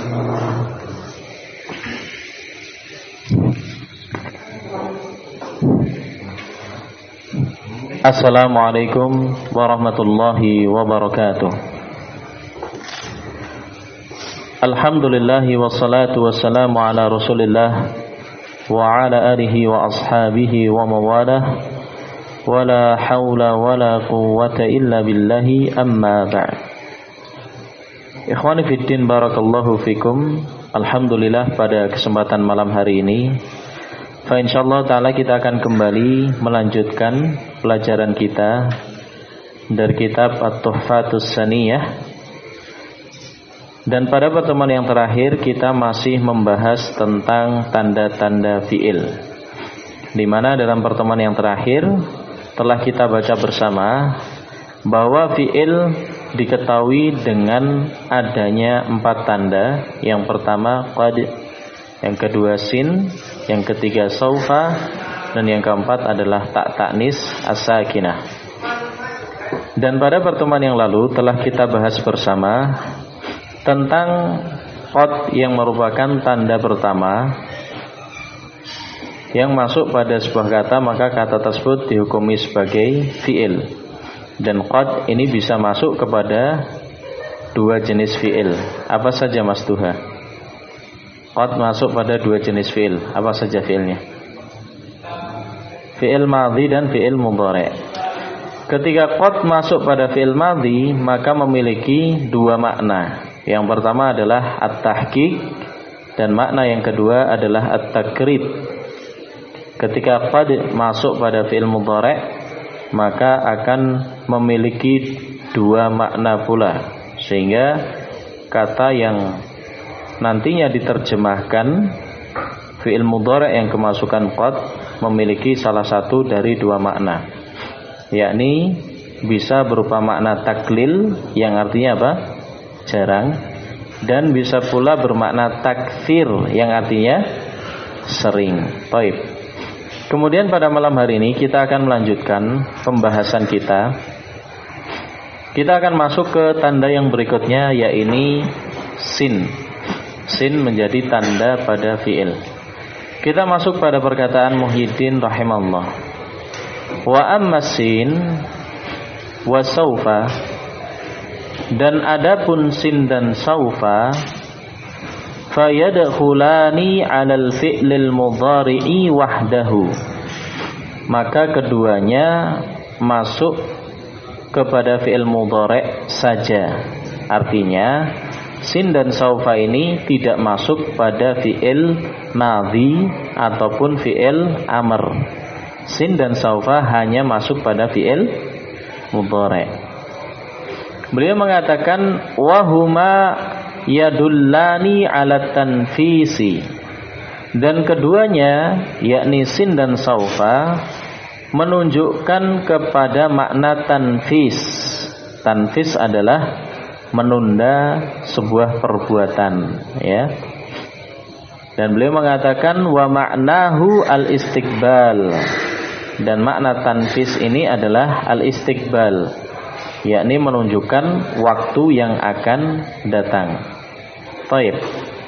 Assalamualaikum warahmatullahi wabarakatuh. Alhamdulillahi wassalatu wassalamu ala rasulillah wa ala alihi wa ashabihi wa mawalah, wa la hawla wa la quwwata illa billahi, amma ba'd. Ikhwani fiddin, barakallahu fikum. Alhamdulillah, pada kesempatan malam hari ini insyaallah ta'ala kita akan kembali melanjutkan pelajaran kita dari kitab At-Tuhfatus Saniyah. Dan pada pertemuan yang terakhir kita masih membahas tentang tanda-tanda fi'il, di mana dalam pertemuan yang terakhir telah kita baca bersama bahwa fi'il diketahui dengan adanya 4 tanda. Yang pertama qad, yang kedua sin, yang ketiga saufa, dan yang keempat adalah ta ta'nis as-sakinah. Dan pada pertemuan yang lalu telah kita bahas bersama tentang qad yang merupakan tanda pertama yang masuk pada sebuah kata, maka kata tersebut dihukumi sebagai fi'il. Dan qad ini bisa masuk kepada 2 jenis fi'il. Apa saja Mas Duha? Qad masuk pada 2 jenis fi'il. Apa saja fi'ilnya? Fi'il madhi dan fi'il mudhari'. Ketika qad masuk pada fi'il madhi, maka memiliki 2 makna. Yang pertama adalah at-tahqiq, dan makna yang kedua adalah at-takrib. Ketika qad masuk pada fi'il mudhari', maka akan memiliki 2 makna pula, sehingga kata yang nantinya diterjemahkan fi'il mudhari' yang kemasukan qad memiliki salah satu dari 2 makna, yakni bisa berupa makna taklil yang artinya apa? Jarang, dan bisa pula bermakna takfir yang artinya sering. Baik. Kemudian pada malam hari ini kita akan melanjutkan pembahasan kita. Kita akan masuk ke tanda yang berikutnya, yaitu sin. Sin menjadi tanda pada fi'il. Kita masuk pada perkataan Muhyiddin rahimahullah. Wa amma sin wa saufa, dan adapun sin dan saufa, fayadkhulani 'alal fi'lil mudhari'i wahdahu, maka keduanya masuk kepada fi'il mudhari' saja. Artinya sin dan saufa ini tidak masuk pada fi'il madhi ataupun fi'il amr. Sin dan saufa hanya masuk pada fi'il mudhari'. Beliau mengatakan wahuma yadullani ala tanfisi, dan keduanya yakni sin dan saufa menunjukkan kepada makna tanfis. Tanfis adalah menunda sebuah perbuatan, ya. Dan beliau mengatakan wa ma'nahu al-istiqbal, dan makna tanfis ini adalah al-istiqbal, yakni menunjukkan waktu yang akan datang. Baik.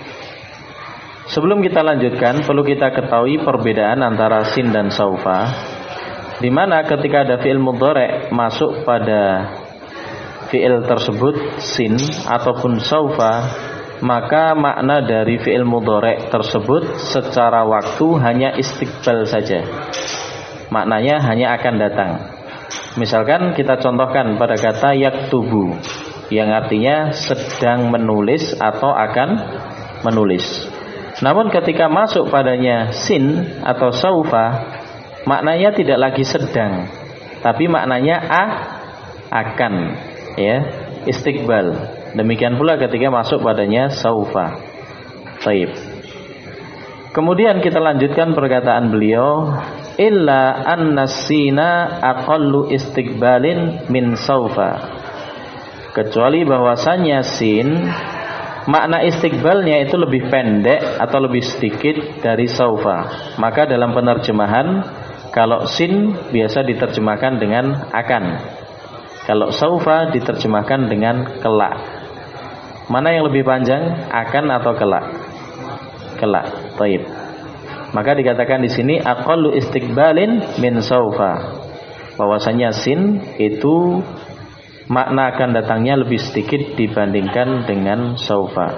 Sebelum kita lanjutkan, perlu kita ketahui perbedaan antara sin dan saufa, di mana ketika ada fi'il mudhari' masuk pada fi'il tersebut sin ataupun saufa, maka makna dari fi'il mudhari' tersebut secara waktu hanya istiqbal saja. Maknanya hanya akan datang. Misalkan kita contohkan pada kata yaktubu, yang artinya sedang menulis atau akan menulis. Namun ketika masuk padanya sin atau saufa, maknanya tidak lagi sedang, tapi maknanya akan, ya, istiqbal. Demikian pula ketika masuk padanya saufa. Baik. Kemudian kita lanjutkan perkataan beliau, illa an-nasina aqallu istiqbalin min saufa, kecuali bahwasannya sin makna istiqbalnya itu lebih pendek atau lebih sedikit dari saufa. Maka dalam penerjemahan, kalau sin biasa diterjemahkan dengan akan, kalau saufa diterjemahkan dengan kelak. Mana yang lebih panjang, akan atau kelak? Kelak. Baik. Maka dikatakan di sini aqallu istiqbalin min saufa. Bahwasanya sin itu makna akan datangnya lebih sedikit dibandingkan dengan saufa.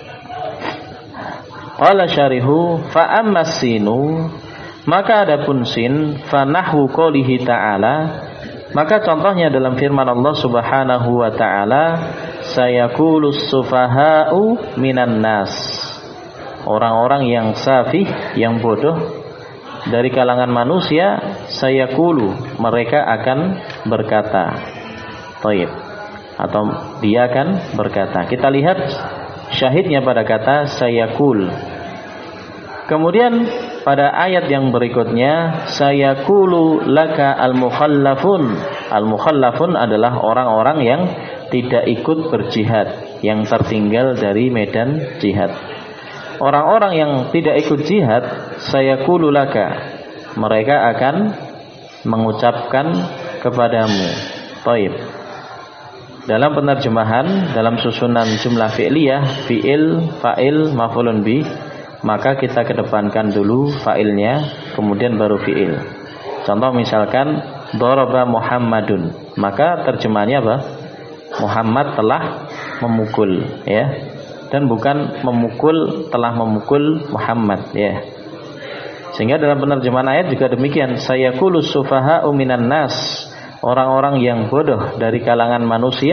Qala syarihu fa ammas sinu, maka adapun sin fa nahwu qoulihi ta'ala, maka contohnya dalam firman Allah Subhanahu wa taala, sayaqulus sufaha'u minan nas. Orang-orang yang safih, yang bodoh dari kalangan manusia, sayaqulu, mereka akan berkata. Taib. Atau dia akan berkata. Kita lihat syahidnya pada kata sayaqul. Kemudian pada ayat yang berikutnya, sayaqulu laka al-mukhallafun. Al-mukhallafun adalah orang-orang yang tidak ikut berjihad, yang tertinggal dari medan jihad. Orang-orang yang tidak ikut jihad, sayaqulu laka, mereka akan mengucapkan kepadamu. Taib. Dalam penerjemahan, dalam susunan jumlah fi'liyah, fi'il, fa'il, maf'ulun bi, maka kita kedepankan dulu fa'ilnya, kemudian baru fi'il. Contoh misalkan daraba Muhammadun, maka terjemahannya apa? Muhammad telah memukul, ya. Dan bukan memukul, telah memukul Muhammad, ya. Sehingga dalam penerjemahan ayat juga demikian, sayaqulus sufaha'u minan nas, orang-orang yang bodoh dari kalangan manusia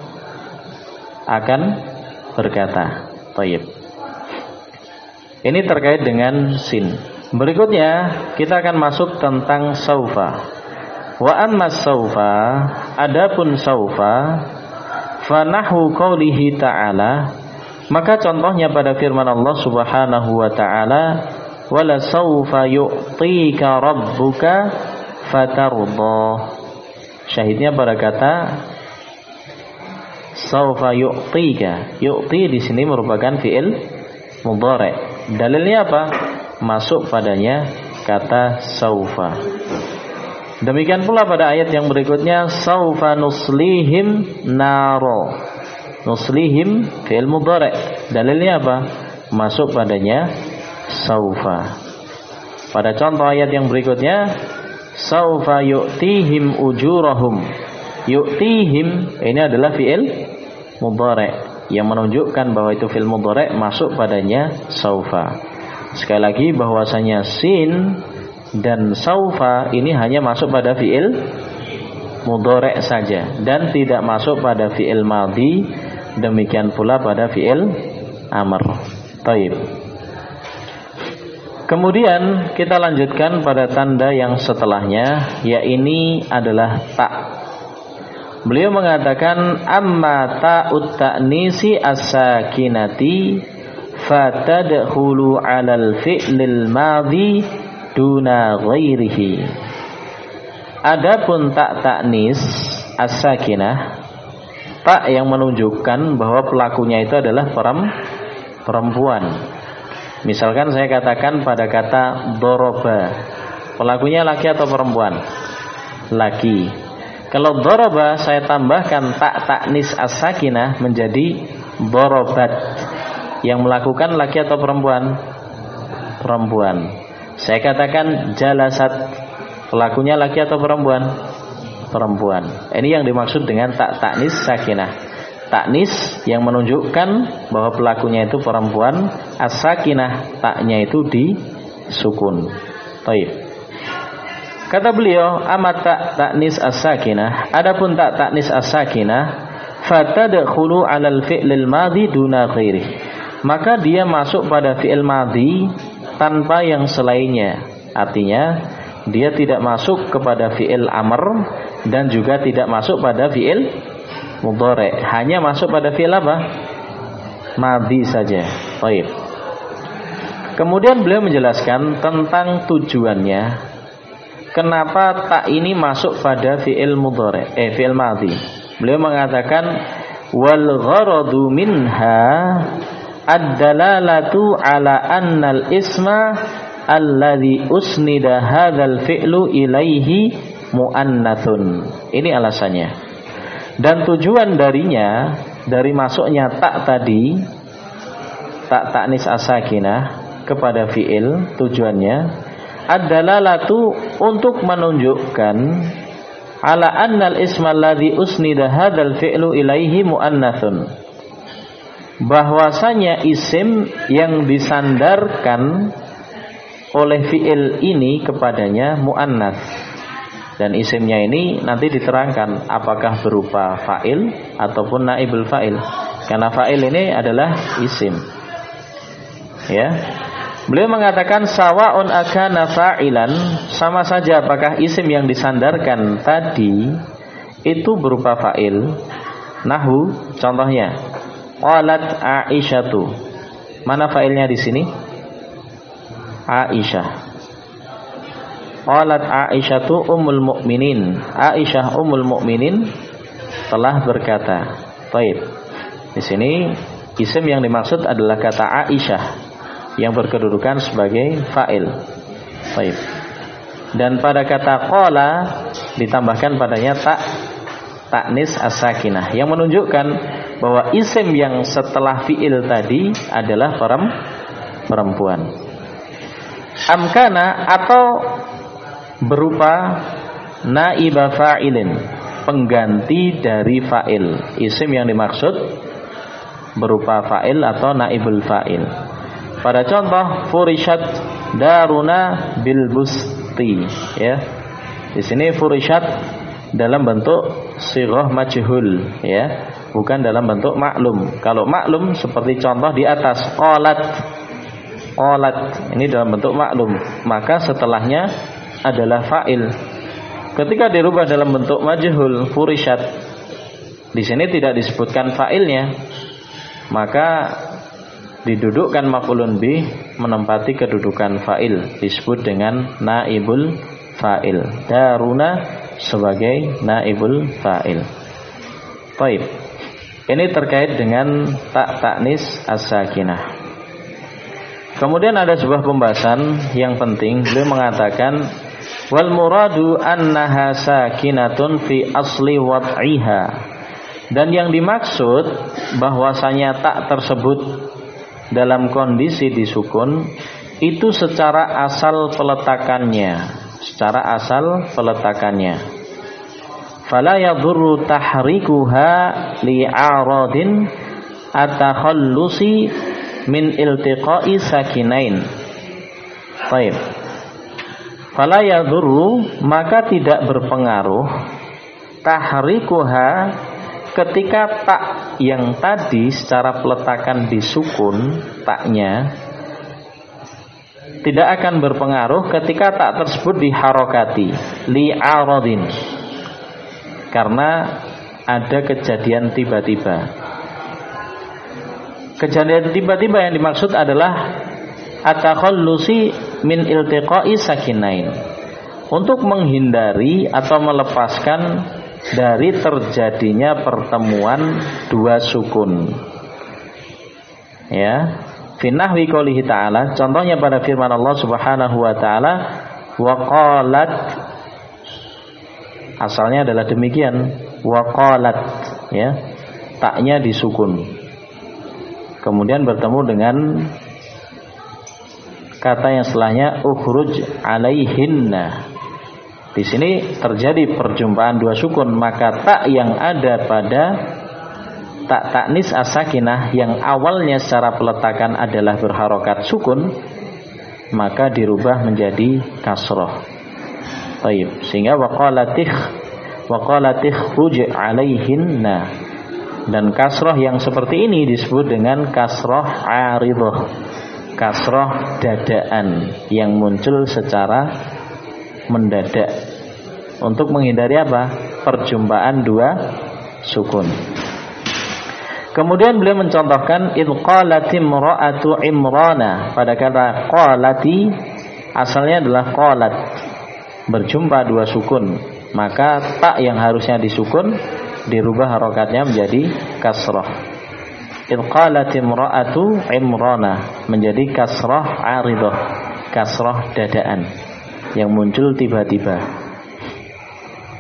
akan berkata. Taib. Ini terkait dengan sin. Berikutnya kita akan masuk tentang saufa. Wa amma saufa, adapun saufa, fa nahwu qoulihi ta'ala, maka contohnya pada firman Allah Subhanahu wa taala, wala saufa yu'tika rabbuka fatardha. Syahidnya pada kata saufa yu'tika. Yu'ti di sini merupakan fi'il mudhari'. Dalilnya apa? Masuk padanya kata saufa. Demikian pula pada ayat yang berikutnya, saufa nuslihim naro. Nuslihim fi'il mudhari'. Dalilnya apa? Masuk padanya saufa. Pada contoh ayat yang berikutnya, saufa yu'tihim ujurahum. Yu'tihim ini adalah fi'il mudhari' yang menunjukkan bahwa itu fi'il mudhari' masuk padanya saufa. Sekali lagi bahwasanya sin dan saufa ini hanya masuk pada fi'il mudhari' saja dan tidak masuk pada fi'il madhi, demikian pula pada fi'il amr. Taib. Kemudian kita lanjutkan pada tanda yang setelahnya, yaitu adalah ta. Beliau mengatakan amma ta'ut ta'nisi as-sakinati fatadkhulu 'alal fi'lil madhi duna ghairihi. Adapun ta ta'nis as-sakinah, ta yang menunjukkan bahwa pelakunya itu adalah perempuan. Misalkan saya katakan pada kata doroba, pelakunya laki atau perempuan? Laki. Kalau doroba saya tambahkan tak taknis as-sakinah menjadi dorobat. Yang melakukan laki atau perempuan? Perempuan. Saya katakan jalasat, pelakunya laki atau perempuan? Perempuan. Ini yang dimaksud dengan tak taknis sakinah. Taknis yang menunjukkan bahwa pelakunya itu perempuan, as-sakinah taknya itu disukun. Baik. Kata beliau, amat taknis as-sakinah, adapun taknis as-sakinah, fatadkhulu 'alal fi'lil madhi duna ghairi. Maka dia masuk pada fi'il madhi tanpa yang selainnya. Artinya dia tidak masuk kepada fi'il amr dan juga tidak masuk pada fi'il mudhari', hanya masuk pada fi'il apa? Madhi saja. Baik. Kemudian beliau menjelaskan tentang tujuannya, kenapa tak ini masuk pada fi'il mudhari', fi'il madhi. Beliau mengatakan wal gharadu minha ad-dalalatu ala annal isma alladhi usnida hadzal fi'lu ilaihi muannatsun. Ini alasannya. Dan tujuan darinya, dari masuknya tak tadi, tak ta'nis as-sakinah kepada fi'il, tujuannya ad-dalalatu untuk menunjukkan ala annal ismal ladzi usnida hadzal fi'lu ilaihi muannatsun, bahwasanya isim yang disandarkan oleh fi'il ini kepadanya muannats. Dan isimnya ini nanti diterangkan apakah berupa fa'il ataupun naibul fa'il. Karena fa'il ini adalah isim. Ya. Beliau mengatakan sawa'un akana fa'ilan, sama saja apakah isim yang disandarkan tadi itu berupa fa'il. Nahwu, contohnya qalat Aisyatu. Mana fa'ilnya di sini? Aisyah. Qalat Aisyatu ummul mukminin. Aisyah ummul mukminin telah berkata. Baik. Di sini isim yang dimaksud adalah kata Aisyah yang berkedudukan sebagai fa'il. Baik. Dan pada kata qala ditambahkan padanya ta'nis as-sakinah yang menunjukkan bahwa isim yang setelah fi'il tadi adalah perempuan. Amkana atau berupa naiba fa'ilin, pengganti dari fa'il. Isim yang dimaksud berupa fa'il atau naibul fa'il. Pada contoh furishat daruna bil busti, ya. Di sini furishat dalam bentuk sighah majhul, ya, bukan dalam bentuk maklum. Kalau maklum seperti contoh di atas qalat, ini dalam bentuk maklum, maka setelahnya adalah fa'il. Ketika dirubah dalam bentuk majhul, furishat, di sini tidak disebutkan fa'ilnya, maka didudukkan maf'ulun bih menempati kedudukan fa'il, disebut dengan naibul fa'il. Daruna sebagai naibul fa'il. Baik. Ini terkait dengan ta'nis as-sakinah. Kemudian ada sebuah pembahasan yang penting. Beliau mengatakan wal muradu annaha sakinatun fi asli wad'iha, dan yang dimaksud bahwasanya tak tersebut dalam kondisi disukun itu secara asal peletakannya, fala yadurru tahrikuha li'aradin atakhallusi min iltiqa'i sakinain. Baik. Fala yadurru, maka tidak berpengaruh tahrikuha, ketika tak yang tadi secara peletakan disukun, taknya tidak akan berpengaruh ketika tak tersebut diharokati li'aradin, karena ada kejadian tiba-tiba. Kejadian tiba-tiba yang dimaksud adalah atakhallusi min iltiqa'i sakinain, untuk menghindari atau melepaskan dari terjadinya pertemuan dua sukun. Ya, fi nahwi qoulihi ta'ala, contohnya pada firman Allah Subhanahu wa taala, wa qalat, asalnya adalah demikian, wa qalat, ya, taknya disukun. Kemudian bertemu dengan kata yang setelahnya ukhruj alaihinna. Di sini terjadi perjumpaan dua sukun, maka tak yang ada pada ta'nis as-sakinah yang awalnya secara peletakan adalah berharokat sukun, maka dirubah menjadi kasroh. Baik, sehingga waqalatih khuj alaihinna. Dan kasroh yang seperti ini disebut dengan kasroh aridhah, kasroh dadaan yang muncul secara mendadak untuk menghindari apa? Perjumpaan dua sukun. Kemudian beliau mencontohkan idqalatim ra'atu imrana, pada kata qalati asalnya adalah qalat, berjumpa dua sukun, maka tak yang harusnya disukun dirubah harokatnya menjadi kasrah. Idqalatim ra'atu imrana menjadi kasrah aridhah, kasrah dadaan yang muncul tiba-tiba.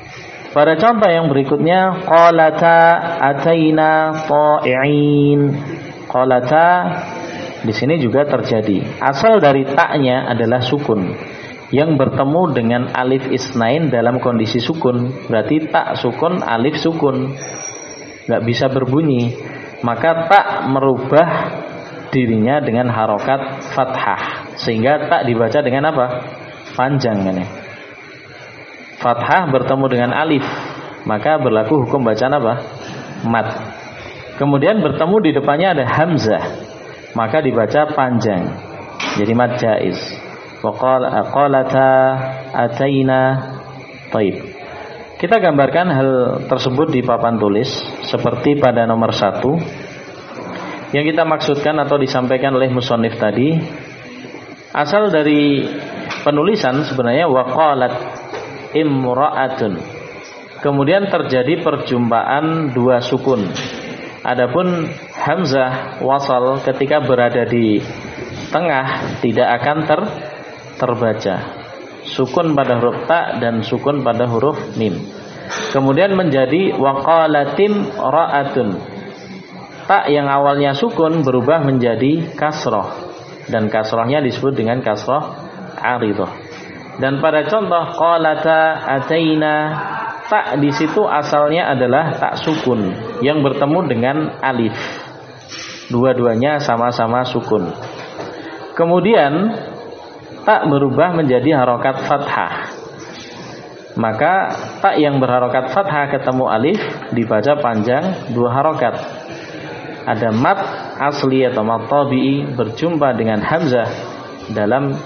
Pada contoh yang berikutnya, qalata ataina ta'i'in. Qalata di sini juga terjadi. Asal dari taknya adalah sukun yang bertemu dengan alif isnain dalam kondisi sukun. Berarti tak sukun, alif sukun, nggak bisa berbunyi. Maka tak merubah dirinya dengan harokat fathah, sehingga tak dibaca dengan apa? Panjang ini. Fathah bertemu dengan alif, maka berlaku hukum bacaan apa? Mad. Kemudian bertemu di depannya ada hamzah, maka dibaca panjang, jadi mad jaiz. Qalata ataina. Taib. Kita gambarkan hal tersebut di papan tulis seperti pada nomor 1. Yang kita maksudkan atau disampaikan oleh musannif tadi, asal dari penulisan sebenarnya waqalat imra'atun. Kemudian terjadi perjumpaan dua sukun. Adapun hamzah wasal ketika berada di tengah tidak akan terbaca. Sukun pada huruf ta dan sukun pada huruf mim. Kemudian menjadi waqalatim ra'atun. Ta yang awalnya sukun berubah menjadi kasroh, dan kasrohnya disebut dengan kasroh aridah. Dan pada contoh qalata ataina, tak di situ asalnya adalah tak sukun yang bertemu dengan alif. Dua-duanya sama-sama sukun. Kemudian tak berubah menjadi harokat fathah. Maka tak yang berharokat fathah ketemu alif dibaca panjang dua harokat. Ada mad asli atau mad tabi'i berjumpa dengan hamzah dalam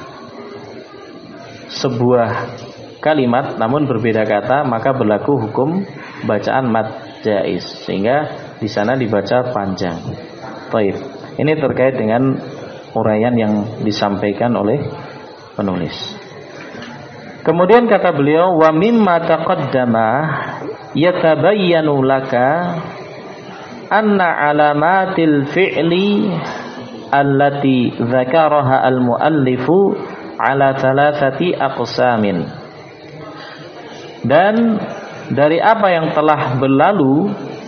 sebuah kalimat namun berbeda kata, maka berlaku hukum bacaan mad jaiz, sehingga di sana dibaca panjang. Baik. Ini terkait dengan uraian yang disampaikan oleh penulis. Kemudian kata beliau, wa mimma taqaddama yatabayyanu laka anna alamatil fi'li allati dzakaraha al-muallifu ala thalathati aqsamin. Dan dari apa yang telah berlalu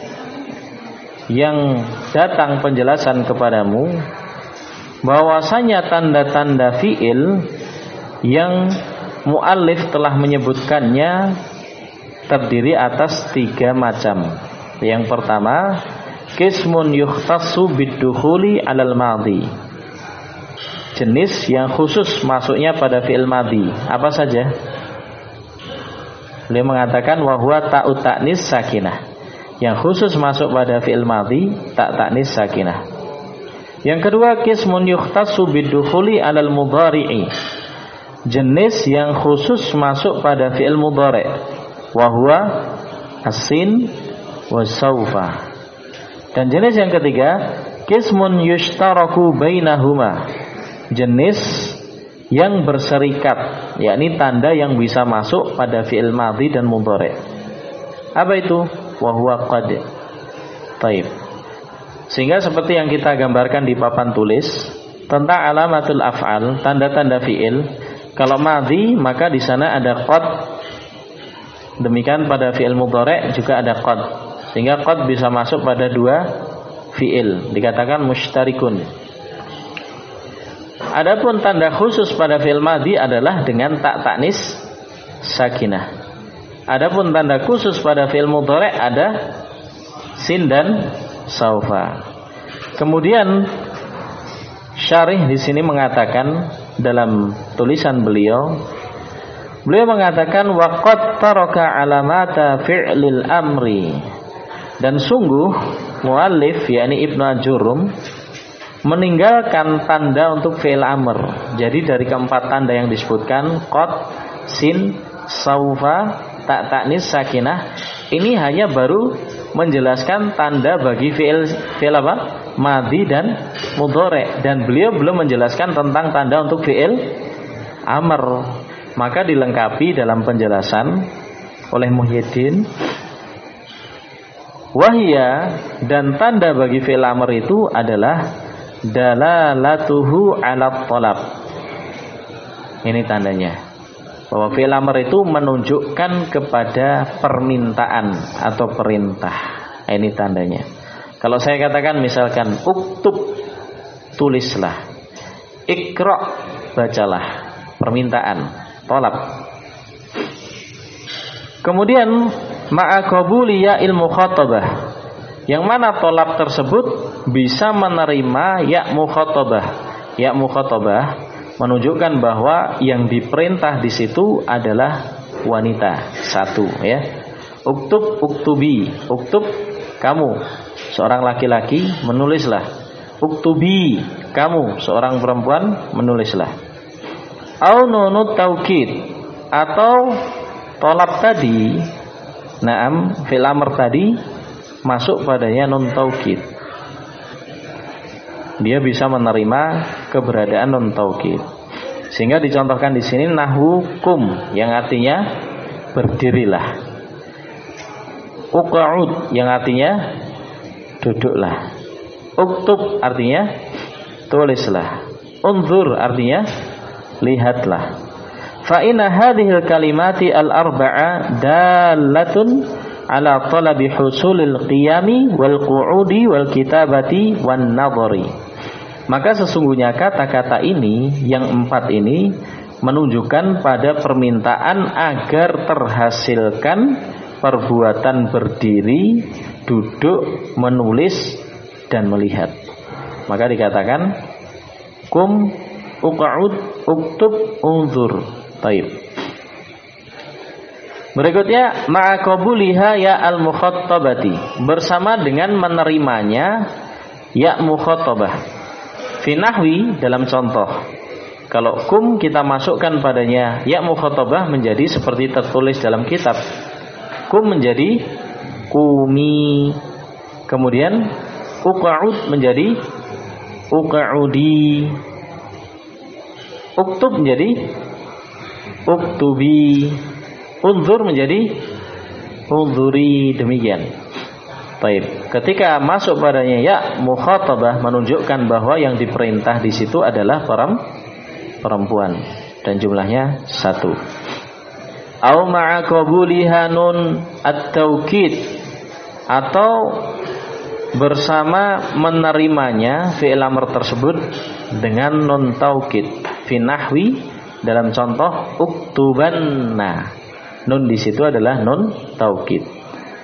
yang datang penjelasan kepadamu bahwasanya tanda-tanda fi'il yang muallif telah menyebutkannya terdiri atas 3 macam. Yang pertama, qismun yukhtassu bid-dukhuli 'alal madhi. Jenis yang khusus masuknya pada fi'il madhi. Apa saja? Beliau mengatakan wa huwa ta'ut ta'nis sakinah. Yang khusus masuk pada fi'il madhi ta' ta'nis sakinah. Yang kedua, qismun yukhtassu bid-dukhuli 'alal mudhari'i. Jenis yang khusus masuk pada fi'il mudhari'. Wa huwa as-sin wa saufa. Dan jenis yang ketiga, qismun yushtaraku bainahuma. Jenis yang berserikat, yakni tanda yang bisa masuk pada fi'il madhi dan mudhari'. Apa itu? Wa huwa qad. Taib. Sehingga seperti yang kita gambarkan di papan tulis tentang alamatul af'al, tanda-tanda fi'il. Kalau madhi maka di sana ada qad. Demikian pada fi'il mudhari' juga ada qad. Sehingga qad bisa masuk pada 2 fi'il, dikatakan mushtarikun. Adapun tanda khusus pada fi'il madhi adalah dengan ta' ta'nis sakinah. Adapun tanda khusus pada fi'il mudhari' ada sin dan saufa. Kemudian syarih di sini mengatakan dalam tulisan beliau mengatakan waqad taraka alamata fi'lil amri. Dan sungguh muallif yakni Ibnu Ajurum meninggalkan tanda untuk fi'il amr. Jadi dari keempat tanda yang disebutkan qad, sin, saufa, ta' ta'nis sakinah, ini hanya baru menjelaskan tanda bagi fi'il apa? Madhi dan mudhari', dan beliau belum menjelaskan tentang tanda untuk fi'il amr. Maka dilengkapi dalam penjelasan oleh Muhyiddin, wahya, dan tanda bagi fi'il amr itu adalah dalalatuhu 'ala talab. Ini tandanya. Bahwa fi'il amr itu menunjukkan kepada permintaan atau perintah. Ini tandanya. Kalau saya katakan misalkan uktub, tulislah. Iqra, bacalah. Permintaan, tolab. Kemudian ma'a qabuli ya'il mukhatabah, yang mana tolab tersebut bisa menerima ya mukhatabah. Ya mukhatabah menunjukkan bahwa yang diperintah di situ adalah wanita. Satu, ya. Uktub, uktubi. Uktub, kamu seorang laki-laki, menulislah. Uktubi, kamu seorang perempuan, menulislah. Au nunut taukid, atau tolab tadi, naam, fi'il amr tadi masuk padanya nun taukid. Dia bisa menerima keberadaan nun taukid. Sehingga dicontohkan di sini nahwu kum, yang artinya berdirilah. Uq'ud, yang artinya duduklah. Uktub artinya tulislah. Unzur artinya lihatlah. Fa inna hadhil kalimati al-arba'a dalatun ala talabi husulil qiyami wal qu'udi wal kitabati wan nadhari. Maka sesungguhnya kata-kata ini yang 4 ini menunjukkan pada permintaan agar terhasilkan perbuatan berdiri, duduk, menulis dan melihat. Maka dikatakan kum, uq'ud, uktub, unzur. Baik. Berikutnya ma'aqabuliha ya al-mukhattabati, bersama dengan menerimanya ya mukhattabah. Fi nahwi, dalam contoh, kalau kum kita masukkan padanya ya mukhattabah menjadi seperti tertulis dalam kitab. Kum menjadi kumi. Kemudian uq'ud menjadi uq'udi. Uktub menjadi uktubi. Unzur menjadi unzuri, demikian. Baik, ketika masuk padanya ya mukhatabah menunjukkan bahwa yang diperintah di situ adalah perempuan dan jumlahnya 1. Au ma'a qabuliha nun at-taukid, atau bersama menerimanya fi'il amr tersebut dengan nun taukid. Fi nahwi, dalam contoh uktubanna, nun di situ adalah nun taukid.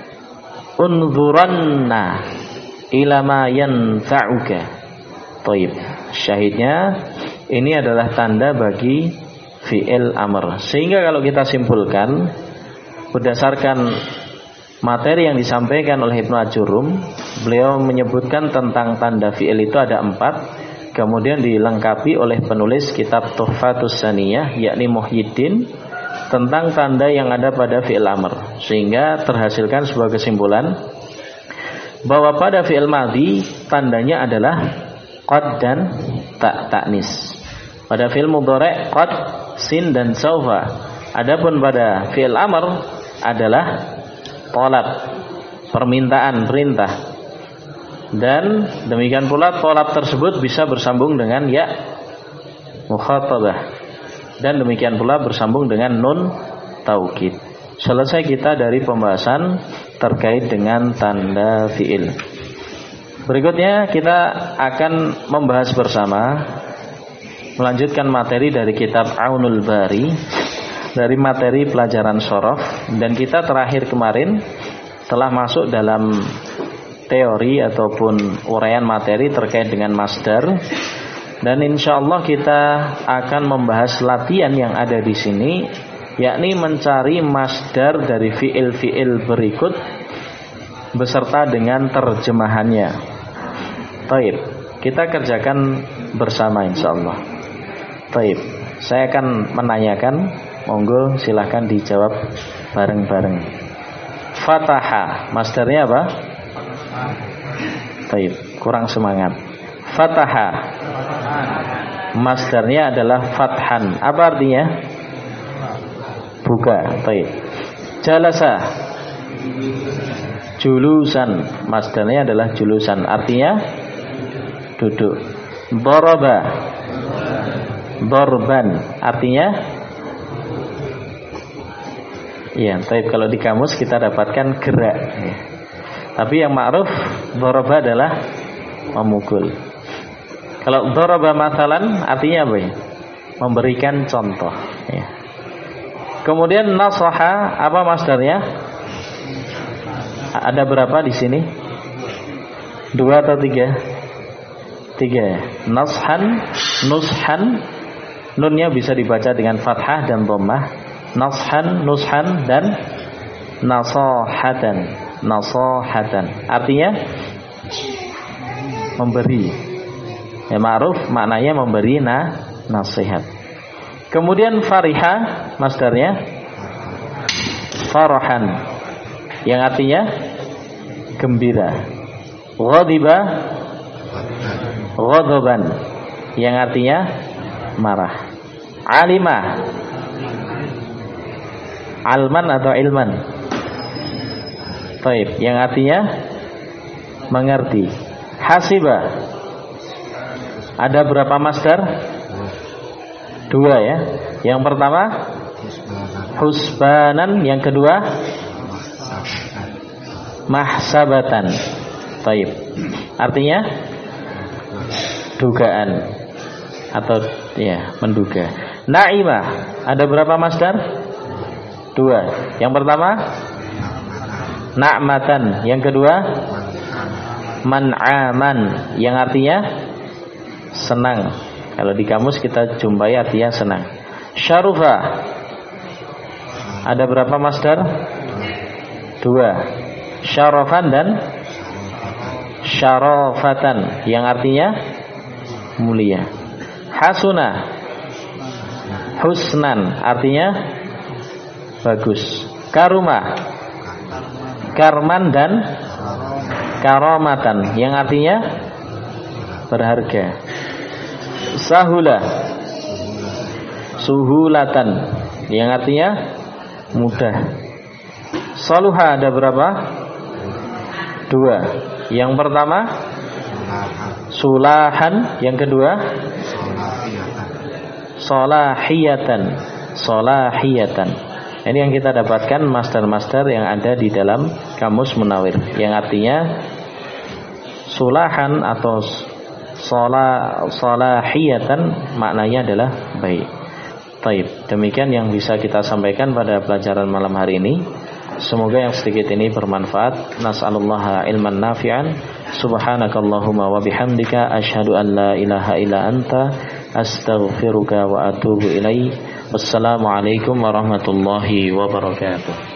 Unzuranna ila ma yanfa'uka. Thaib. Syahidnya ini adalah tanda bagi fi'il amr. Sehingga kalau kita simpulkan berdasarkan materi yang disampaikan oleh Ibnu Ajurum, beliau menyebutkan tentang tanda fi'il itu ada 4. Kemudian dilengkapi oleh penulis kitab Tuhfatus Saniyah, yakni Muhyiddin, tentang tanda yang ada pada fi'il amr. Sehingga terhasilkan sebuah kesimpulan bahwa pada fi'il madhi tandanya adalah qad dan ta ta'nis. Pada fi'il mudhari' qad, sin dan saufa. Adapun pada fi'il amr adalah talab, permintaan, perintah. Dan demikian pula talab tersebut bisa bersambung dengan ya mukhatabah, dan demikian pula bersambung dengan nun taukid. Selesai kita dari pembahasan terkait dengan tanda fi'il. Berikutnya kita akan membahas bersama, melanjutkan materi dari kitab Aunul Bari, dari materi pelajaran shorof. Dan kita terakhir kemarin telah masuk dalam teori ataupun uraian materi terkait dengan masdar. Dan insyaallah kita akan membahas latihan yang ada di sini, yakni mencari masdar dari fiil-fiil berikut beserta dengan terjemahannya. Taib, kita kerjakan bersama insyaallah. Taib, saya akan menanyakan, monggo silahkan dijawab bareng-bareng. Fataha, masdarnya apa? Taib, kurang semangat. Fataha, masdarnya adalah fathan. Apa artinya? Buka. Baik. Jalasa, julusan, masdarnya adalah julusan, artinya duduk. Daraba, darban, artinya Iya, tapi kalau di kamus kita dapatkan gerak. Ya. Tapi yang ma'ruf daraba adalah memukul. Kalau daraba mathalan artinya apa ya? Memberikan contoh. Ya. Kemudian nasaha apa masdarnya? Ada berapa di sini? 2 atau 3? 3 ya. Nashan, nushan. Nunnya bisa dibaca dengan fathah dan dhammah. Nashan, nushan dan nasahatan. Nasahatan. Artinya memberi. Ya, ma'ruf maknanya memberi nasihat. Kemudian fariha masdarnya farahan yang artinya gembira. Ghadiba ghadaban yang artinya marah. Alima alman atau ilman. Baik, yang artinya mengerti. Hasiba ada berapa masdar? 2 ya. Yang pertama husbanan, yang kedua mahsabatan. Baik. Artinya dugaan atau ya menduga. Naimah ada berapa masdar? 2. Yang pertama na'matan, yang kedua man'aman yang artinya senang. Kalau di kamus kita jumpai artinya senang. Syarufa ada berapa masdar? 2. Syarafan dan syarafatan yang artinya mulia. Hasuna husnan artinya bagus. Karuma karman dan karamatan yang artinya berharga. Sahula suhulatan yang artinya mudah. Saluha ada berapa? 2. Yang pertama sulahan, yang kedua solahiyatan. Solahiyatan. Ini yang kita dapatkan masdar-masdar yang ada di dalam kamus Munawir yang artinya sulahan atau solahiyatan maknanya adalah baik. Baik, demikian yang bisa kita sampaikan pada pelajaran malam hari ini. Semoga yang sedikit ini bermanfaat. Nas'alullaha ilman nafi'an. Subhanakallahumma wa bihamdika asyhadu an la ilaha illa anta astaghfiruka wa atubu ilaik. Wassalamualaikum warahmatullahi wabarakatuh.